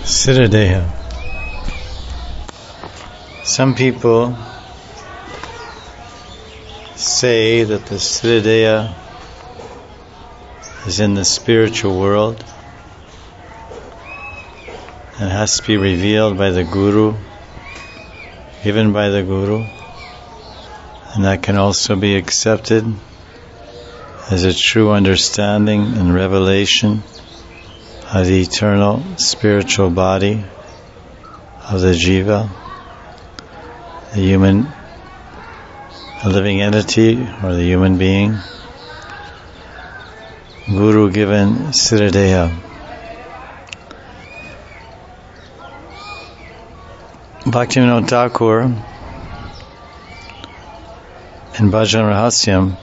Siddhadeha. Some people say that the Siddhadeha is in the spiritual world and has to be revealed by the Guru, given by the Guru, and that can also be accepted as a true understanding and revelation of the eternal spiritual body of the jiva, the human, a living entity or the human being. Guru given Siddhadeha. Bhaktivinoda Thakur in Bhajan Rahasyam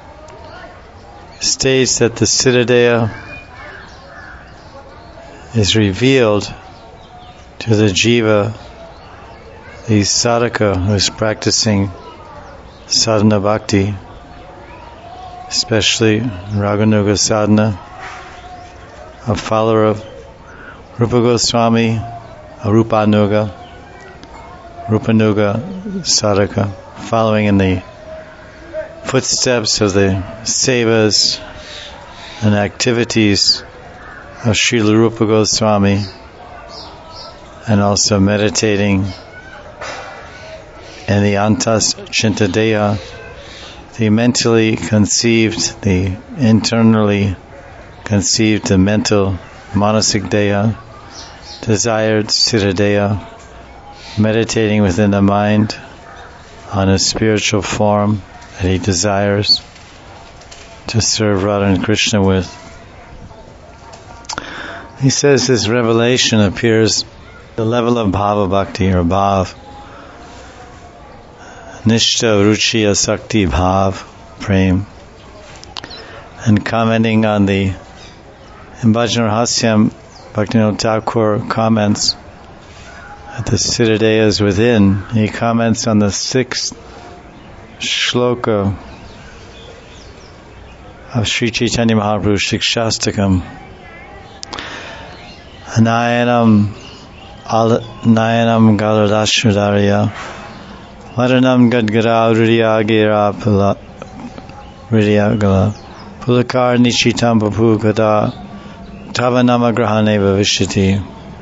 states that the Siddhadeha is revealed to the jiva, the sadhaka who is practicing sadhana bhakti, especially Raganuga sadhana, a follower of Rupa Goswami, a Rupanuga sadhaka, following in the footsteps of the sevas and activities of Srila Rupa Goswami, and also meditating in the Antas Chintadeha, the mentally conceived, the internally conceived, the mental manasik deha, desired Siddhadeha, meditating within the mind on a spiritual form that he desires to serve Radha and Krishna with. He says this revelation appears at the level of bhava bhakti or bhav, nishta ruchi asakti bhav, prem. And commenting on the in Bhajan Rahasyam, Bhaktivinoda Thakur comments that the Siddhadeha is within. He comments on the 6th shloka of Sri Chaitanya Mahaprabhu Shikshastakam. Nayanam Galadashradarya Varanam Gadgara Riryagala Pulakar Nichitam Papu Gada Tavanama Grahane Vavishiti.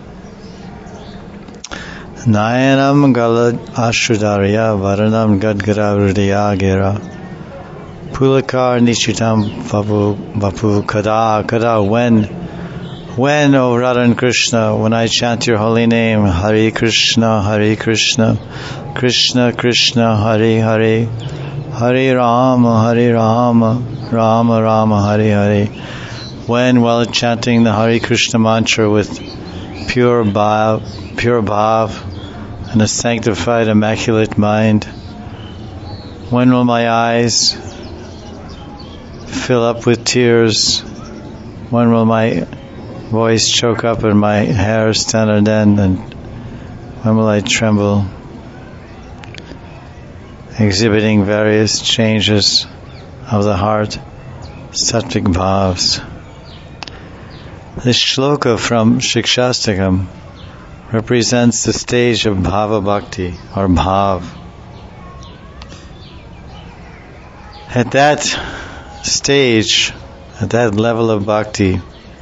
Nayanam Galadashradarya Varanam Gadgara Riryagala Pulakar Nichitam Papu Kada when, O Radha and Krishna, when I chant your holy name, Hare Krishna, Krishna Krishna, Hare Hare, Hare Rama, Rama Rama, Hare Hare. When, while chanting the Hare Krishna mantra with pure bhav and a sanctified, immaculate mind, when will my eyes fill up with tears? When will my voice choke up and my hair stand on end, and when will I tremble, exhibiting various changes of the heart, sattvic bhavs. This shloka from Shikshastakam represents the stage of bhava bhakti or bhav. At that stage, at that level of bhakti,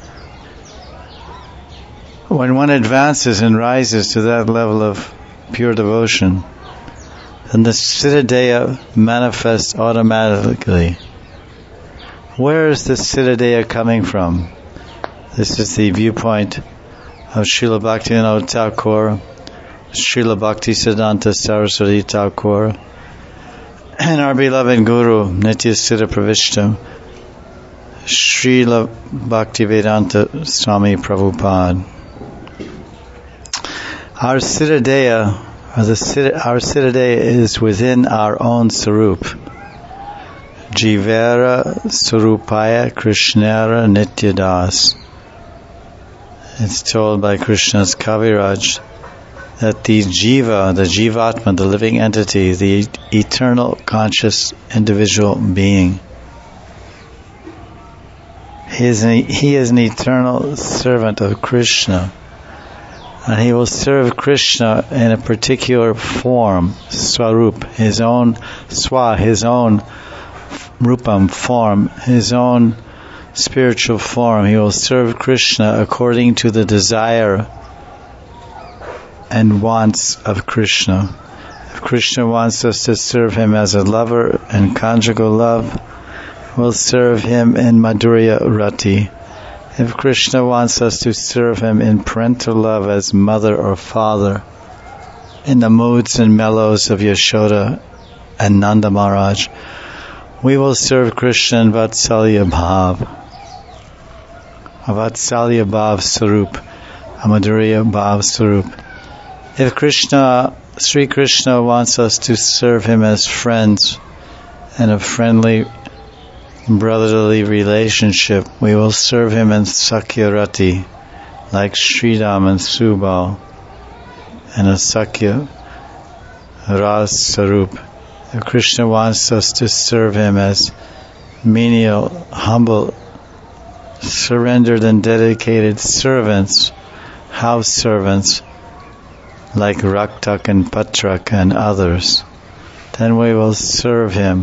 when one advances and rises to that level of pure devotion, then the Siddhadeha manifests automatically. Where is the Siddhadeha coming from? This is the viewpoint of Srila Bhaktivinoda Thakur, Srila Bhaktisiddhanta Saraswati Thakur, and our beloved Guru, Nitya Siddha Pravishta, Srila Bhaktivedanta Swami Prabhupada. Our Siddhadeha is within our own Sarup. Jivera Surupaya Krishnara Nityadas. It's told by Krishna's Kaviraj that the Jiva, the Jivatma, the living entity, the eternal conscious individual being, he is an eternal servant of Krishna. And he will serve Krishna in a particular form, Swarup, his own Swa, his own Rupam form, his own spiritual form. He will serve Krishna according to the desire and wants of Krishna. If Krishna wants us to serve him as a lover and conjugal love, we'll serve him in Madhurya Rati. If Krishna wants us to serve him in parental love as mother or father, in the moods and mellows of Yashoda and Nanda Maharaj, we will serve Krishna in Vatsalya Bhav. A Vatsalya Bhav Sarup, a Madhurya Bhav Sarup. If Sri Krishna wants us to serve him as friends in a friendly brotherly relationship, we will serve him in Sakya Rati, like Sridham and Subal, and a Sakya Ras Sarup. If Krishna wants us to serve him as menial, humble, surrendered and dedicated servants, house servants, like Raktak and Patrak and others, then we will serve him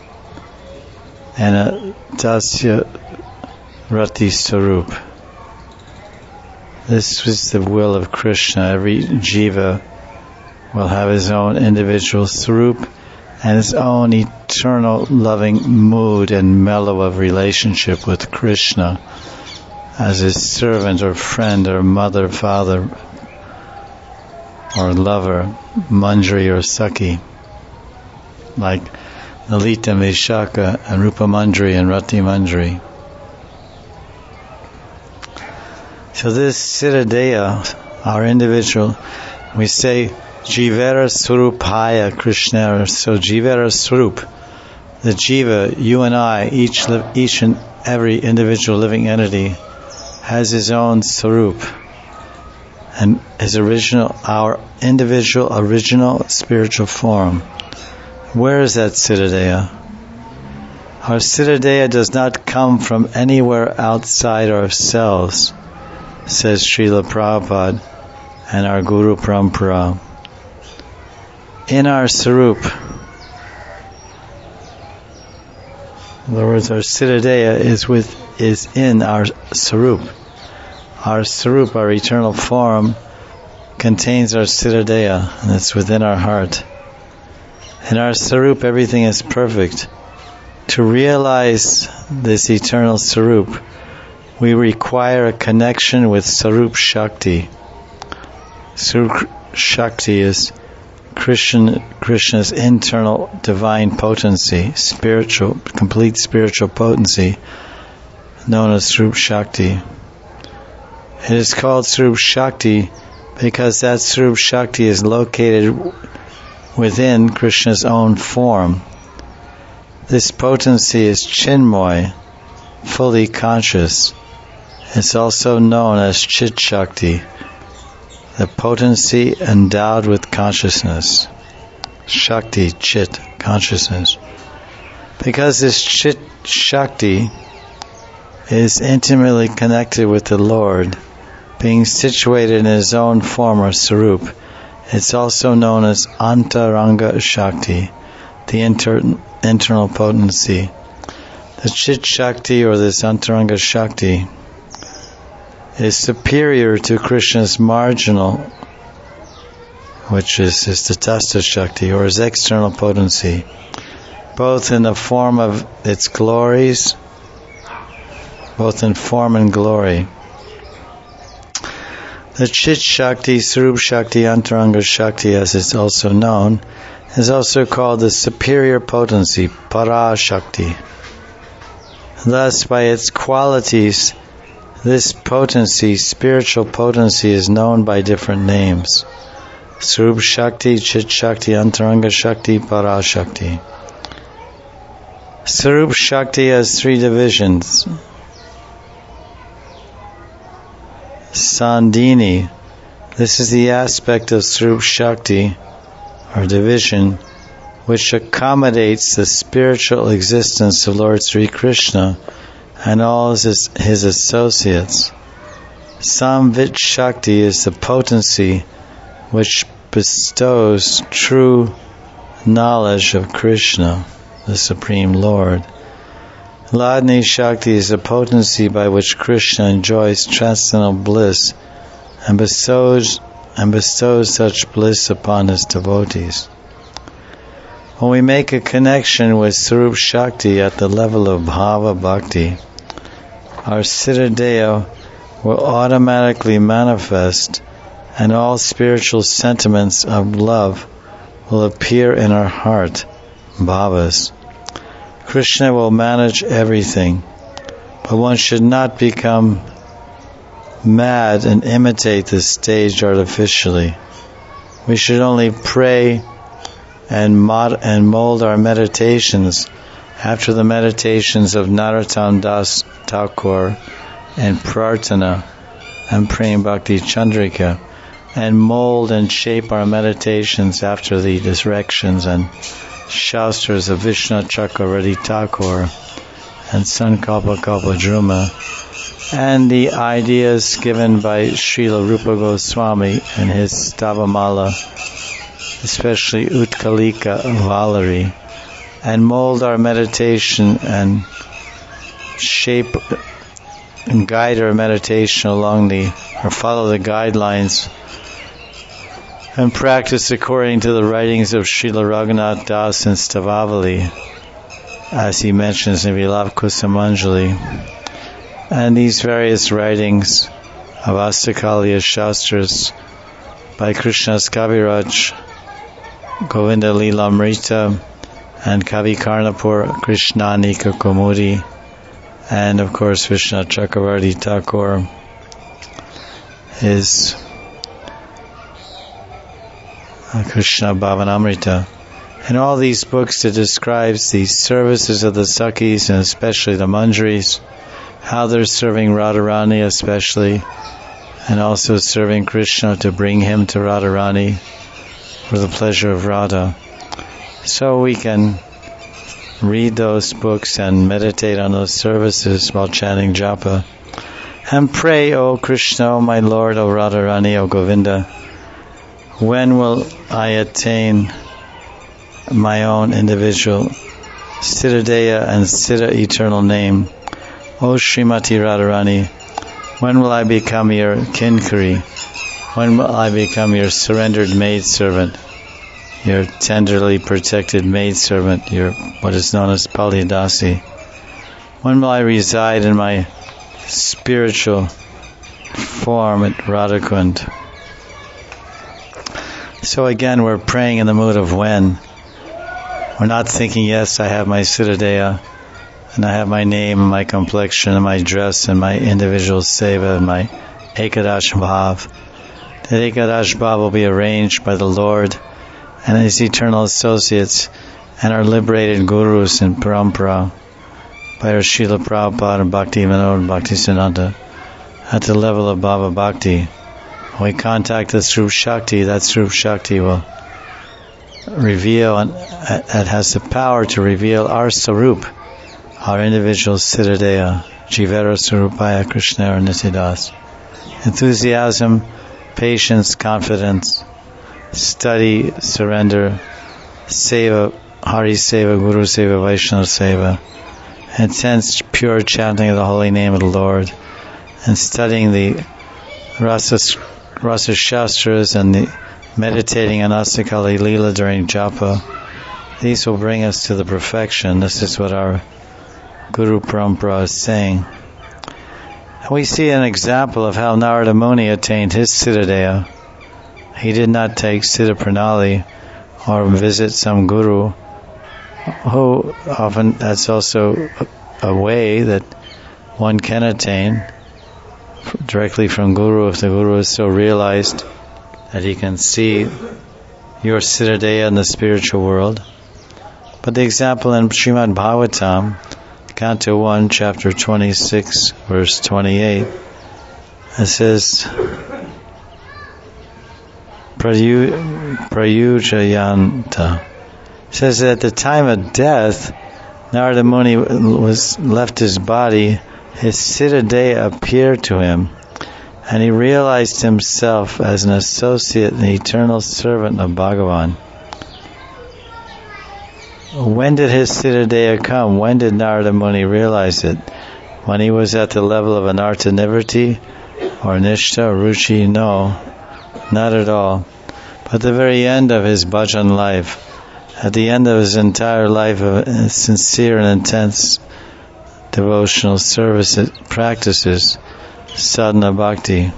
in a Dasya Rati Sarup. This was the will of Krishna. Every jiva will have his own individual Sarup and his own eternal loving mood and mellow of relationship with Krishna as his servant or friend or mother, father or lover, Manjari or Sakhi, like Lalita, Vishaka, and Rupa Manjari and Rati Manjari. So this Siddhadeha, our individual, we say Jivera Surupaya Krishna. So Jivera Surup, the Jiva, you and I, each and every individual living entity has his own Surup, and our individual original spiritual form. Where is that Siddhadeha? Our Siddhadeha does not come from anywhere outside ourselves, says Srila Prabhupada and our Guru Parampara. In our Sarup, in other words, our Siddhadeha is in our Sarup. Our Sarup, our eternal form, contains our Siddhadeha, and it's within our heart. In our Sarup, everything is perfect. To realize this eternal Sarup, we require a connection with Sarup Shakti. Sarup Shakti is Krishna's internal divine potency, complete spiritual potency, known as Sarup Shakti. It is called Sarup Shakti because that Sarup Shakti is located within Krishna's own form. This potency is Chinmoy, fully conscious. It's also known as Chit Shakti, the potency endowed with consciousness. Shakti, Chit, consciousness. Because this Chit Shakti is intimately connected with the Lord, being situated in his own form or Sarup, it's also known as Antaranga Shakti, the internal potency. The Chit Shakti, or this Antaranga Shakti, is superior to Krishna's marginal, which is his Tatastha Shakti, or his external potency, both in the form of its glories, both in form and glory. The Chit Shakti, Sarup Shakti, Antaranga Shakti, as it's also known, is also called the superior potency, Para Shakti. Thus, by its qualities, this potency, spiritual potency, is known by different names. Sarup Shakti, Chit Shakti, Antaranga Shakti, Para Shakti. Sarup Shakti has three divisions. Sandhini, this is the aspect of Sarup Shakti, or division, which accommodates the spiritual existence of Lord Sri Krishna and all his associates. Samvit Shakti is the potency which bestows true knowledge of Krishna, the Supreme Lord. Hladni Shakti is the potency by which Krishna enjoys transcendental bliss and bestows such bliss upon his devotees. When we make a connection with Sarup Shakti at the level of Bhava Bhakti, our Siddhadeha will automatically manifest, and all spiritual sentiments of love will appear in our heart, bhavas. Krishna will manage everything, but one should not become mad and imitate the stage artificially. We should only pray and mold our meditations after the meditations of Narottam Das Thakur and Prarthana and Prem Bhakti Chandrika, and mold and shape our meditations after the directions and Shastras of Vishnu Chakravarti Thakur and Sankalpa Kalpadruma, and the ideas given by Srila Rupa Goswami in his Stavamala, especially Utkalika Valari, and mold our meditation and shape and guide our meditation follow the guidelines and practice according to the writings of Srila Raghunath Das in Stavavali, as he mentions in Vilapa Kusumanjali, and these various writings of Astakalya Shastras by Krishnadas Kaviraj, Govinda Lilamrita, and Kavi Karnapur Krishnanika Kumudi, and of course Vishnu Chakravarti Thakur is Krishna Bhavanamrita. In all these books it describes the services of the Sakhis, and especially the Manjaris, how they're serving Radharani especially, and also serving Krishna to bring him to Radharani for the pleasure of Radha. So we can read those books and meditate on those services while chanting japa, and pray, O Krishna, O my Lord, O Radharani, O Govinda, when will I attain my own individual Siddhadeha and Siddha eternal name? O Srimati Radharani, when will I become your Kinkari? When will I become your surrendered maidservant, your tenderly protected maidservant, your what is known as Paliyadasi? When will I reside in my spiritual form at Radhakund? So again, we're praying in the mood of when. We're not thinking, yes, I have my Siddhadeha, and I have my name, and my complexion, and my dress, and my individual seva, and my Ekadash Bhav. That Ekadash Bhav will be arranged by the Lord and his eternal associates and our liberated gurus in Parampara, by our Srila Prabhupada and Bhakti Vinod and Bhakti Siddhanta, at the level of Bhava Bhakti. When we contact the Srup Shakti, that Srup Shakti will reveal, and it has the power to reveal our Sarup, our individual Siddhadeha, Jivera Sarupaya Krishna or Nityadas. Enthusiasm, patience, confidence, study, surrender, seva, Hari Seva, Guru Seva, Vaishnava Seva, intense, pure chanting of the holy name of the Lord, and studying the Rasa Shastras and the meditating on Astakali Leela during japa. These will bring us to the perfection. This is what our Guru Parampara is saying. We see an example of how Narada Muni attained his Siddhadeha. He did not take Siddha Pranali or visit some guru, who often that's also a way that one can attain directly from Guru, if the Guru is so realized that he can see your Siddhadeha in the spiritual world. But the example in Srimad Bhagavatam, Canto 1, Chapter 26, Verse 28, it says, Prayujayanta. It says that at the time of death, Narada Muni left his body, his Siddhadeha appeared to him, and he realized himself as an associate and eternal servant of Bhagavan. When did his Siddhadeha come? When did Narada Muni realize it? When he was at the level of Anartha Nivritti or Nishtha or Ruchi? No, not at all. But at the very end of his bhajan life, at the end of his entire life of sincere and intense devotional service practices, sadhana bhakti.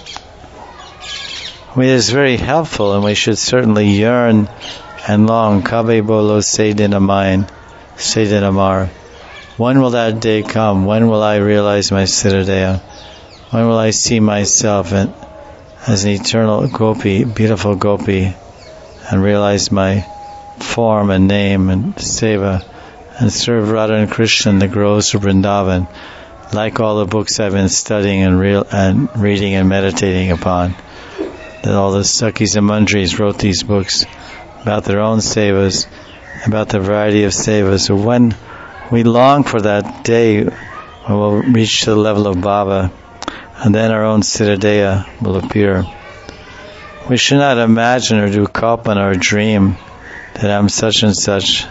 It is very helpful, and we should certainly yearn and long. Kabe bolo Sedinamar. When will that day come? When will I realize my Siddhadeha? When will I see myself as an eternal gopi, beautiful gopi, and realize my form and name and seva, and serve Radha and Krishna in the groves of Vrindavan, like all the books I've been studying and reading and meditating upon. That all the Sakhis and Mandris wrote these books about their own sevas, about the variety of sevas. So when we long for that day when we'll reach to the level of Baba, and then our own Siddhadeha will appear. We should not imagine or do kalpana or dream that I'm such and such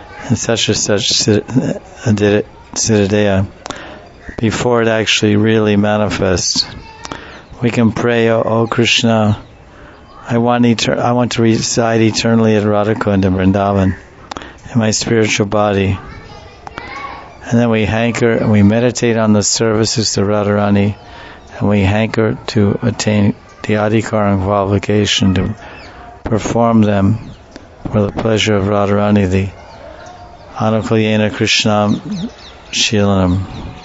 Siddhadeha before it actually really manifests. We can pray, oh Krishna, I want to reside eternally at Radhakund in Vrindavan, in my spiritual body. And then we hanker and we meditate on the services to Radharani, and we hanker to attain the adhikaram qualification to perform them for the pleasure of Radharani, the Anukulyena Krishnam Shilanam.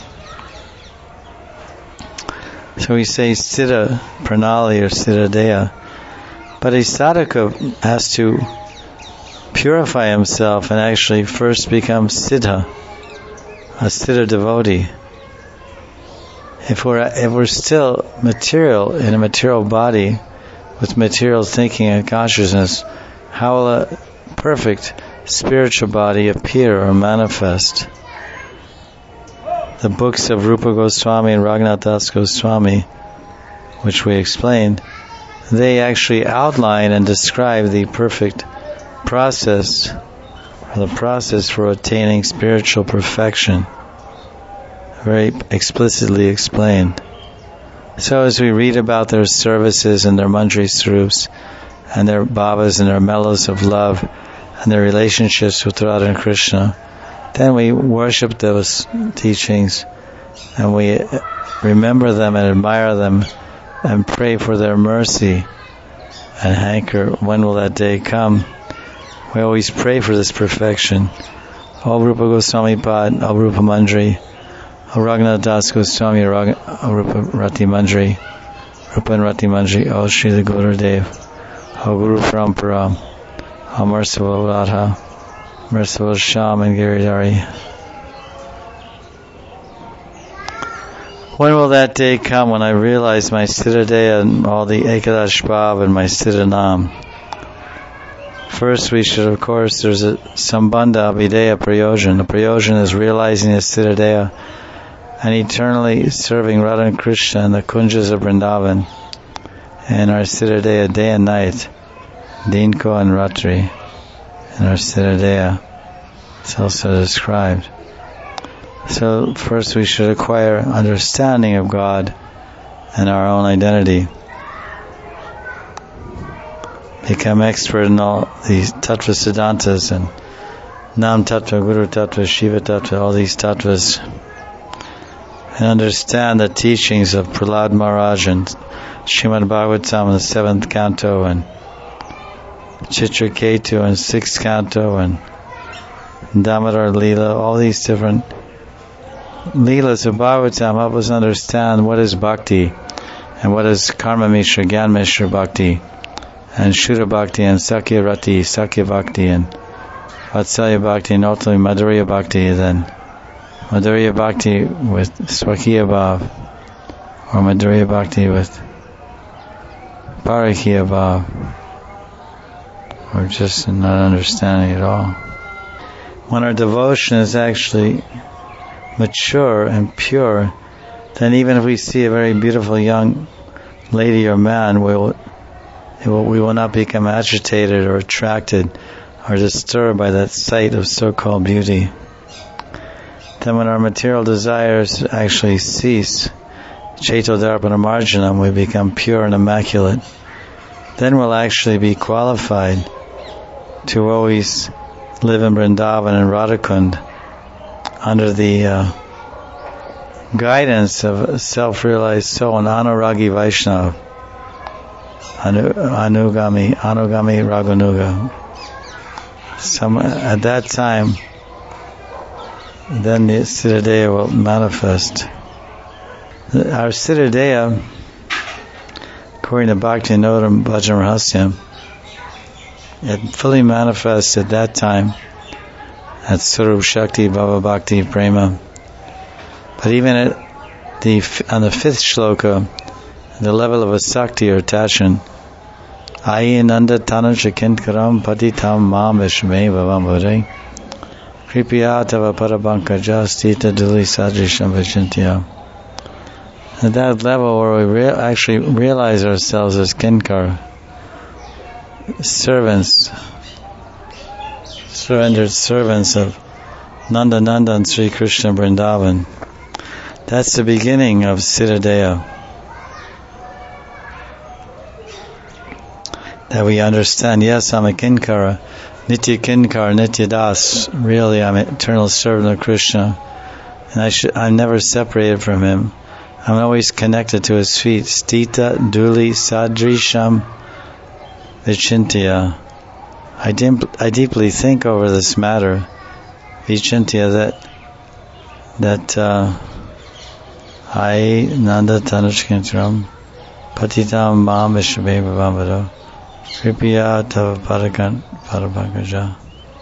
So we say Siddha Pranali or Siddhadeha. But a sadhaka has to purify himself and actually first become Siddha, a Siddha devotee. If we're still material in a material body with material thinking and consciousness, how will a perfect spiritual body appear or manifest? The books of Rupa Goswami and Raghunath Das Goswami, which we explained, they actually outline and describe the perfect process, or the process for attaining spiritual perfection, very explicitly explained. So as we read about their services and their mandri swarups and their bhavas and their mellows of love and their relationships with Radha and Krishna, then we worship those teachings and we remember them and admire them and pray for their mercy and hanker, when will that day come? We always pray for this perfection. O Rupa Goswami Pad, O Rupa Mandri, O Raghunath Das Goswami, O Rupa Rati Mandri, Rupa and Rati Mandri, O Srila Gurudev, O Guru Parampara, O Merciful Radha, Merciful Shyam and Giridhari. When will that day come when I realize my Siddhadeha and all the Ekadash Bhav and my Siddhanam? First we should, of course, there's a Sambandha Abhideya Prayojan. The Prayojan is realizing the Siddhadeha and eternally serving Radha and Krishna in the Kunjas of Vrindavan and our Siddhadeha day and night, Dinko and Ratri, and our Siddhadeha. It's also described. So first we should acquire understanding of God and our own identity. Become expert in all these Tattva Siddhantas and Nam Tattva, Guru Tattva, Shiva Tattva, all these Tattvas. And understand the teachings of Prahlad Maharaj and Srimad Bhagavatam in the 7th canto and Chitraketu in 6th canto and Damodar Leela, all these different Leelas of Bhagavatam help us understand what is Bhakti and what is Karma Mishra, Gyan Mishra Bhakti and Shuddha Bhakti and Sakya Rati, Sakya Bhakti and Vatsalya Bhakti and ultimately Madhurya Bhakti, then Madhurya Bhakti with Swakiya Bhav or Madhurya Bhakti with Parakya Bhav or just not understanding at all. When our devotion is actually mature and pure, then even if we see a very beautiful young lady or man, we will not become agitated or attracted or disturbed by that sight of so-called beauty. Then when our material desires actually cease, Chaito Darpana Marjanam, we become pure and immaculate. Then we'll actually be qualified to always live in Vrindavan and Radhakund under the guidance of a self-realized soul and Anuragi Vaishnava, Anugami Raghunuga. At that time, then the Siddhadeha will manifest. Our Siddhadeha, according to Bhakti-Vinodam Bhajan Rahasyam, it fully manifests at that time at Swarup Shakti Bhava Bhakti Prema. But even on the 5th shloka, the level of a Sakti or attachment, Ayi Nanda Tanuja Kinkaram Patitam Mam Vishme Bhavam Bhare Kripya Tava Parabankaja Stita Duli Sadrisham Vijintya. At that level where we actually realize ourselves as Kinkar, servants, surrendered servants of Nanda and Sri Krishna Vrindavan. That's the beginning of Siddhadeha. That we understand, yes, I'm a Kinkara, Nitya Kinkara, Nitya Das. Really, I'm an eternal servant of Krishna, and I'm never separated from him. I'm always connected to his feet. Stita Duli Sadrisham Vichintya. I deeply think over this matter, Vichintya, that I Nanda Tanushkintram Patitam Mam Vishve Bhavamvado Kripya Tava Parabankaja.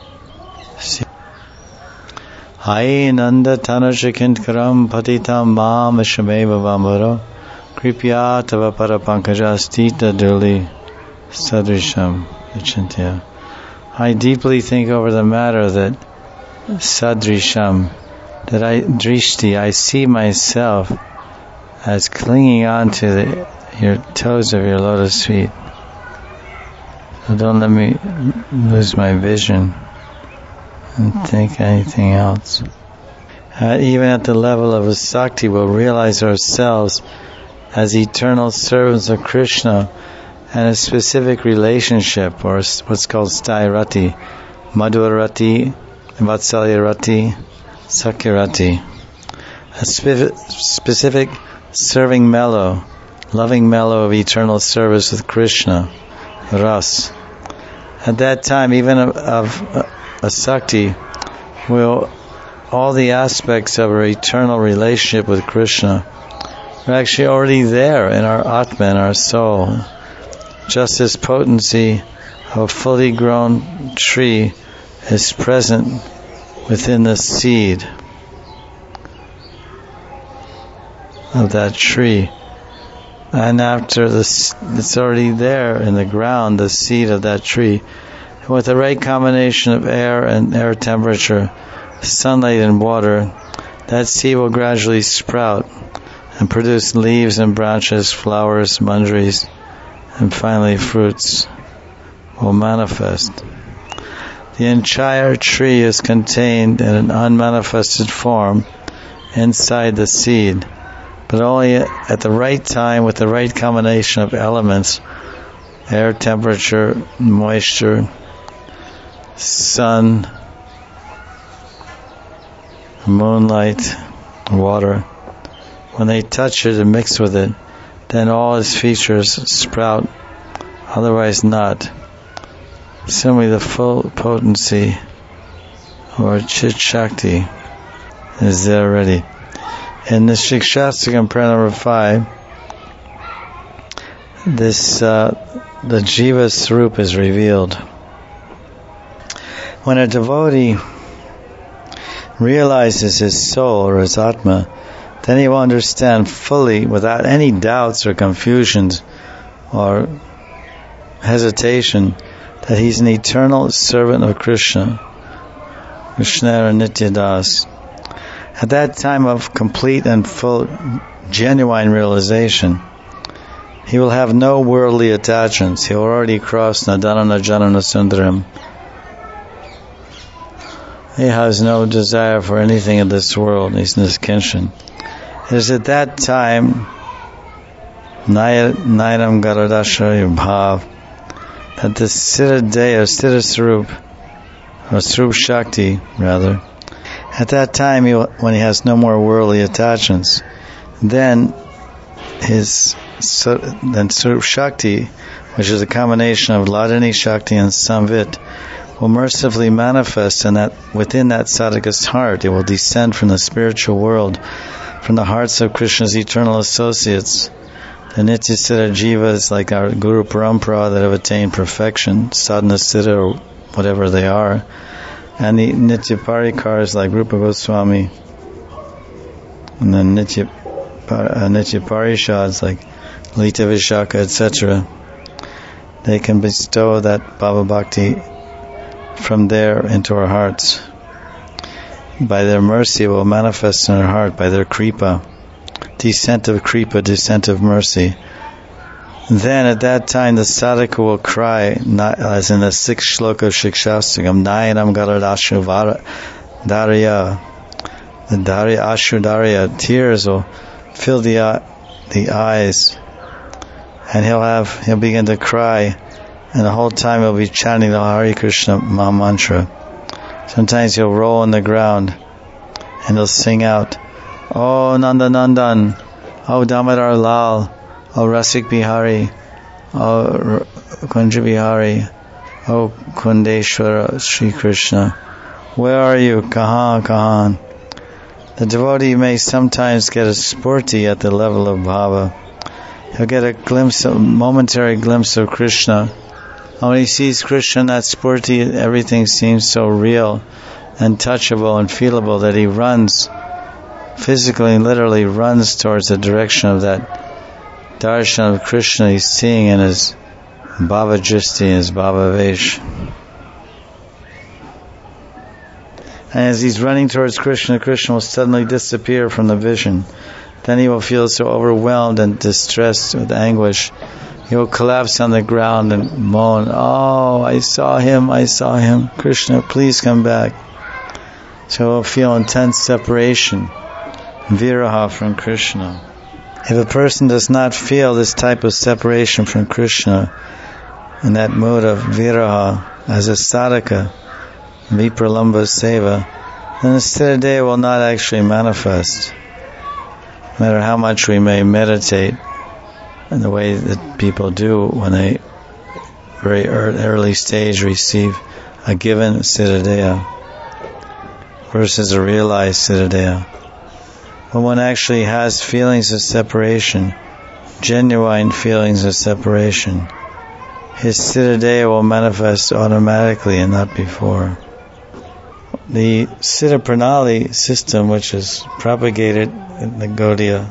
Hai Nanda Tanushkintram Patitam Mam Vishve Bhavamvado Kripya Tava Parabankaja Stita Duli Sadrisham Vichintya. I deeply think over the matter that Sadrisham, that I see myself as clinging on to your toes of your lotus feet. So don't let me lose my vision and think anything else. Even at the level of a Sakti, we'll realize ourselves as eternal servants of Krishna and a specific relationship, or what's called Sthairati, Madhurati, Vatsalyarati, Sakyarati. A specific serving mellow, loving mellow of eternal service with Krishna, Ras. At that time, even of a Sakti, all the aspects of our eternal relationship with Krishna are actually already there in our Atma, in our soul. Just as potency of a fully grown tree is present within the seed of that tree, and after it's already there in the ground, the seed of that tree. And with the right combination of air and air temperature, sunlight and water, that seed will gradually sprout and produce leaves and branches, flowers, manjaris, and finally fruits will manifest. The entire tree is contained in an unmanifested form inside the seed, but only at the right time with the right combination of elements, air temperature, moisture, sun, moonlight, water. When they touch it and mix with it, then all its features sprout, otherwise not. Similarly, the full potency, or Chit Shakti, is there already. In the Shikshastakam prayer number 5, the Jiva Swarup is revealed. When a devotee realizes his soul or his Atma, then he will understand fully, without any doubts or confusions or hesitation, that he's an eternal servant of Krishna, Krishna or Nitya Das. At that time of complete and full, genuine realization, he will have no worldly attachments. He will already cross Nadanana Janana Sundaram. He has no desire for anything in this world. He's niskinchan. It is at that time, Nayanam Garadasha Bhav, that the Siddhadeya, or Siddha Swarup, or Swarup Shakti, rather, at that time, when he has no more worldly attachments, then Swarup Shakti, which is a combination of Hladini Shakti and Samvit, will mercifully manifest within that sadhaka's heart. It will descend from the spiritual world, from the hearts of Krishna's eternal associates, the Nitya Siddha Jivas, like our Guru Parampara, that have attained perfection, Sadhana Siddha, or whatever they are, and the Nitya Parikars, like Rupa Goswami, and then Nitya Parishads, like Lita Vishaka, etc. They can bestow that Bhava Bhakti from there into our hearts. By their mercy, it will manifest in our heart, by their kripa, descent of kripa, descent of mercy. Then at that time the sadhaka will cry, as in the 6th shloka of Shikshastakam, Nayanam Garadashu Darya. The Darya, Ashu Darya, tears will fill the eyes, and he'll begin to cry, and the whole time he'll be chanting the Hare Krishna Maha Mantra. Sometimes he'll roll on the ground, and he'll sing out, "Oh Nanda Nandan, oh Damodar Lal, oh Rasik Bihari, oh Kunja Bihari, oh Kundeshwara Sri Krishna, where are you? Kahan?" The devotee may sometimes get a spurti at the level of bhava. He'll get a momentary glimpse of Krishna. And when he sees Krishna in that spurti, everything seems so real and touchable and feelable that he runs, physically and literally runs towards the direction of that darshan of Krishna he's seeing in his bhava dristi, his bhava vesh. And as he's running towards Krishna, Krishna will suddenly disappear from the vision. Then he will feel so overwhelmed and distressed with anguish. He will collapse on the ground and moan, "Oh, I saw him. Krishna, please come back." So he'll feel intense separation, viraha from Krishna. If a person does not feel this type of separation from Krishna, in that mood of viraha, as a sadhaka, vipralamba seva, then the Siddhadeya will not actually manifest. No matter how much we may meditate in the way that people do when they very early stage receive a given Siddhadeya versus a realized Siddhadeya. When one actually has feelings of separation, genuine feelings of separation, his Siddhadeya will manifest automatically and not before. The Siddha Pranali system, which is propagated in the Gaudiya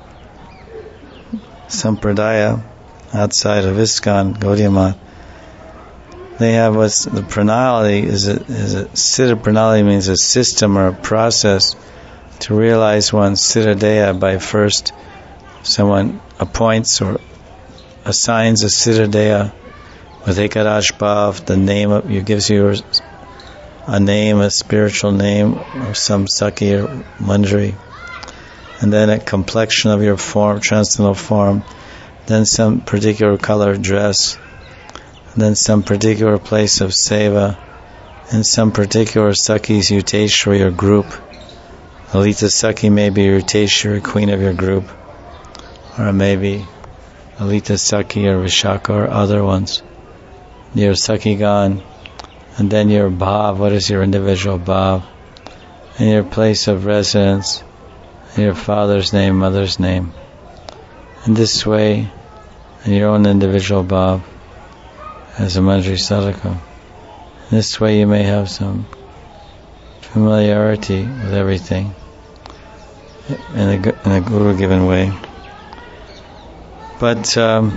Sampradaya outside of ISKCON, Gaudiya Math, they have what's the Pranali is a Siddha Pranali means a system or a process to realize one's Siddhadeya by first someone appoints or assigns a Siddhadeya with Ekadash Bhav, the name of, gives you a name, a spiritual name, or some Sakhi or Manjari, and then a complexion of your form, transcendental form, then some particular color dress, then some particular place of seva, and some particular Sakhi's Yuteshwari or group. Lalita Sakhi may be your Yuteshwari, queen of your group, or maybe Lalita Sakhi or Vishaka or other ones. Your Sakhigan, and then your bhav, what is your individual bhav, and your place of residence, and your father's name, mother's name. In this way, in your own individual bhav, as a Manjari Sadhaka. In this way you may have some familiarity with everything in a Guru-given way. But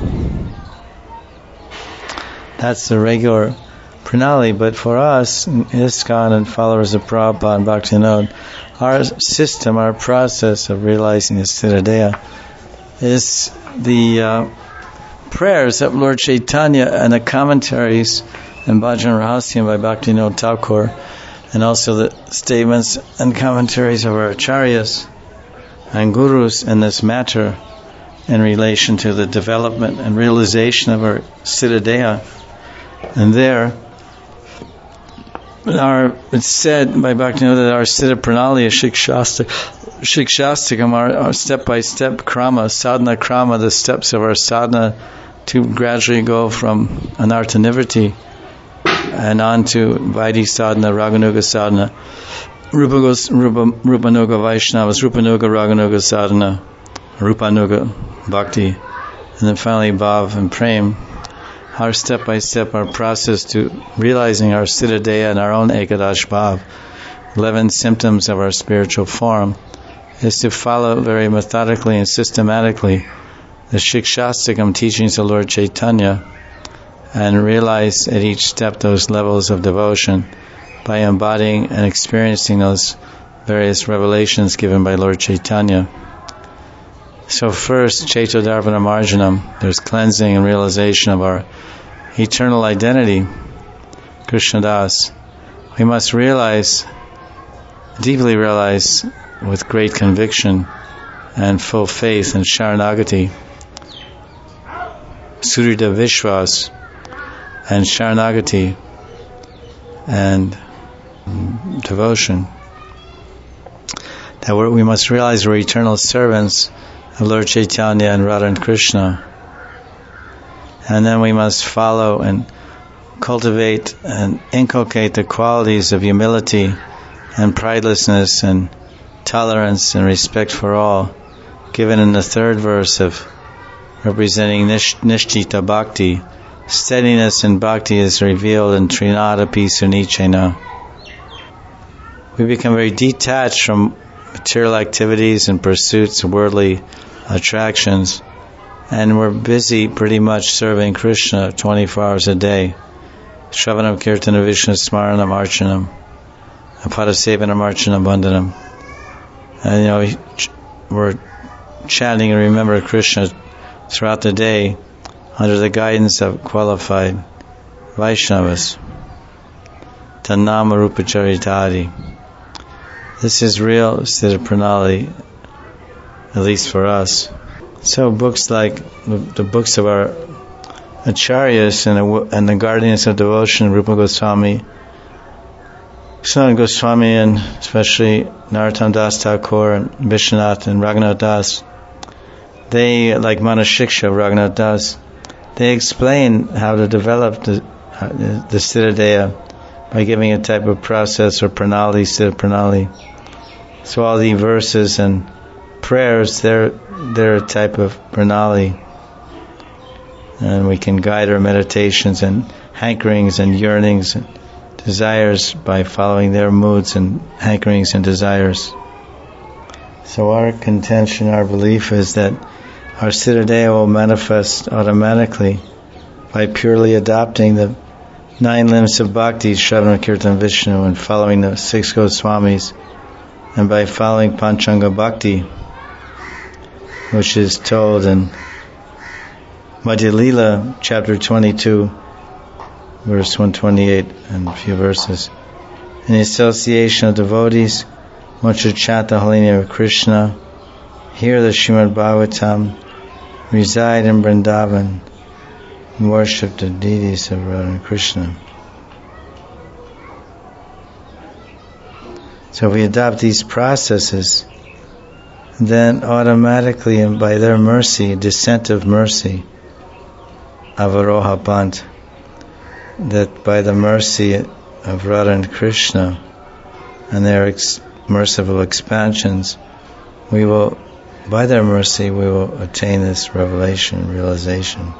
that's the regular Pranali. But for us, ISKCON and followers of Prabhupada and Bhaktivinoda, our system, our process of realizing the Siddhadeya is the prayers of Lord Chaitanya and the commentaries in Bhajan Rahasyam by Bhaktivinoda Thakur, and also the statements and commentaries of our acharyas and gurus in this matter in relation to the development and realization of our Siddhadeha. And there, it's said by Bhaktivinoda that our Siddha Pranali is Shikshastikam, our step-by-step krama, sadhana krama, the steps of our sadhana to gradually go from anartha nivritti and on to Vaidhi sadhana, Raganuga sadhana, Rupanuga Vaishnavas, Rupanuga Raganuga sadhana, Rupanuga bhakti, and then finally Bhav and Prem. Our step-by-step, our process to realizing our Siddhadeha and our own Ekadash Bhav, 11 symptoms of our spiritual form, is to follow very methodically and systematically the Shikshastikam teachings of Lord Chaitanya and realize at each step those levels of devotion by embodying and experiencing those various revelations given by Lord Chaitanya. So first, Chaitodarpana Marjanam, there's cleansing and realization of our eternal identity, Krishnadas. We must realize, deeply realize, with great conviction and full faith and Sharanagati, Surita Vishwas and Sharanagati and devotion, that we must realize we're eternal servants of Lord Chaitanya and Radha and Krishna. And then we must follow and cultivate and inculcate the qualities of humility and pridelessness and tolerance and respect for all, given in the third verse of representing Nishtita Bhakti. Steadiness in Bhakti is revealed in Trinadapi Sunichena. We become very detached from material activities and pursuits, worldly attractions, and we're busy pretty much serving Krishna 24 hours a day. Shravanam Kirtana Vishnu Smaranam Archanam Padasevanam Archanam Bandhanam. And we're chanting and remember Krishna throughout the day under the guidance of qualified Vaishnavas. Tanama Rupa Charitadi. This is real Siddha Pranali, at least for us. So books like the books of our acharyas and the guardians of devotion, Rupa Goswami, Sanatana Goswami, and especially Narottam Das Thakur and Vishwanath and Raghunath Das, they, like Manashiksha of Raghunath Das, they explain how to develop the Siddhadeha by giving a type of process or pranali, Siddha Pranali. So all the verses and prayers, they're a type of pranali, and we can guide our meditations and hankerings and yearnings and desires by following their moods and hankerings and desires. So our contention, our belief is that our Siddhadeha will manifest automatically by purely adopting the 9 limbs of Bhakti, Shravanam Kirtan Vishnu, and following the 6 Goswamis, and by following Panchanga Bhakti, which is told in Madhya Lila, chapter 22, verse 128, and a few verses. In the association of devotees, one should chant the holy name of Krishna, hear the Srimad Bhagavatam, reside in Vrindavan, and worship the deities of Radha and Krishna. So if we adopt these processes, then automatically and by their mercy, descent of mercy, Avaroha Pant, that by the mercy of Radha and Krishna and their merciful expansions, we will, by their mercy, we will attain this revelation, realization.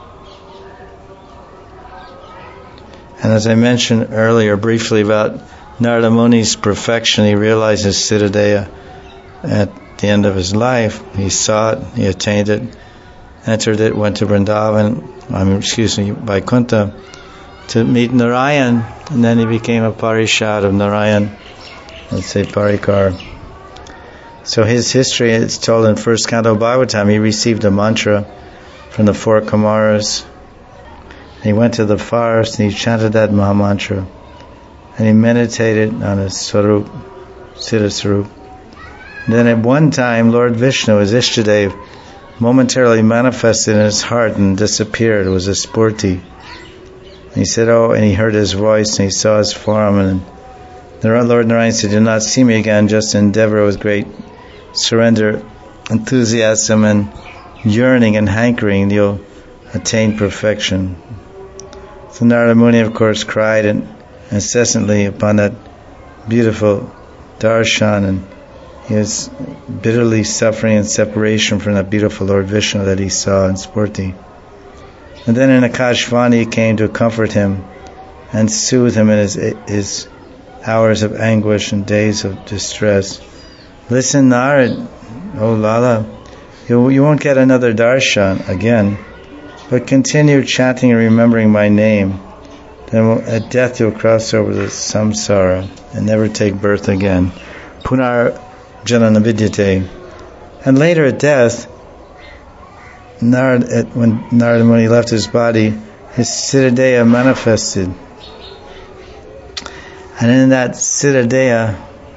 And as I mentioned earlier briefly about Narada Muni's perfection, he realizes Siddhadeha at the end of his life. He saw it, he attained it, entered it, went to Vrindavan, Vaikuntha, to meet Narayan, and then he became a Parishad of Narayan, let's say Parikar. So his history is told in first canto Bhagavatam. He received a mantra from the 4 Kumaras. He went to the forest and he chanted that Mahamantra. And he meditated on his Swarup, Siddha Swarup. Then at one time, Lord Vishnu, his Ishtadev, momentarily manifested in his heart and disappeared. It was a Spurti. He said, oh, and he heard his voice and he saw his form, and the Lord Narayan said, do not see me again, just endeavor with great surrender, enthusiasm and yearning and hankering, you'll attain perfection. So Narada Muni, of course, cried incessantly upon that beautiful darshan, and he was bitterly suffering in separation from that beautiful Lord Vishnu that he saw in Spurti. And then in Akashvani he came to comfort him and soothe him in his hours of anguish and days of distress. Listen, Narad, oh Lala, you won't get another darshan again, but continue chanting and remembering my name. Then at death you'll cross over the samsara and never take birth again. Punar janana vidyate. And later at death, when Narada Muni left his body, his Siddhadeha manifested. And in that Siddhadeha,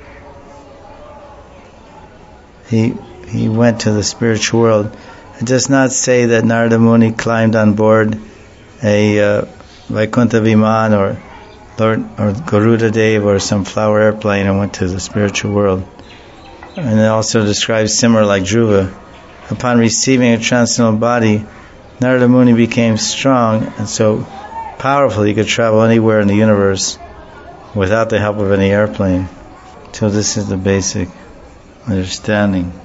he went to the spiritual world. It does not say that Narada Muni climbed on board a Vaikuntha Viman or Garuda Dev or some flower airplane and went to the spiritual world. And it also describes similar like Dhruva. Upon receiving a transcendental body, Narada Muni became strong and so powerful he could travel anywhere in the universe without the help of any airplane. So this is the basic understanding.